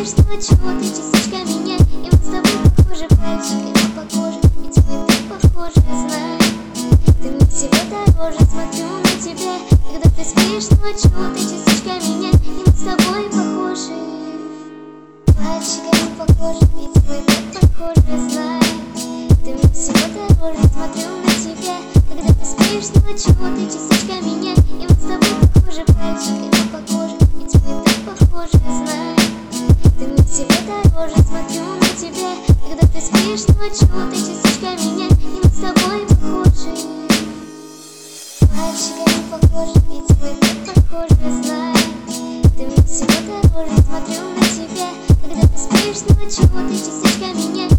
спишь ночью, ты частичка меня. И мы с тобой похожи пальчиками по коже, ведь мы так похожи, знаю. Ты мне всего дороже, смотрю на тебя. Когда ты спишь ночью, ты частичка меня. И мы с тобой похожи пальчиками по коже, ведь мы так похожи, знаю. Ты мне всего дороже, смотрю на тебя. Когда ты спишь ночью, ты частичка меня. И мы с тобой похожи пальчиками по коже, ведь мы так похожи, знаю. Ты мне всего дороже, смотрю на тебя. Когда ты спишь ночью, ты частичка меня. И мы с тобой похожи пальчиками по коже, ведь мы так похожи, знаю. Ты мне всего дороже, смотрю на тебя. Когда ты спишь ночью, ты частичка меня.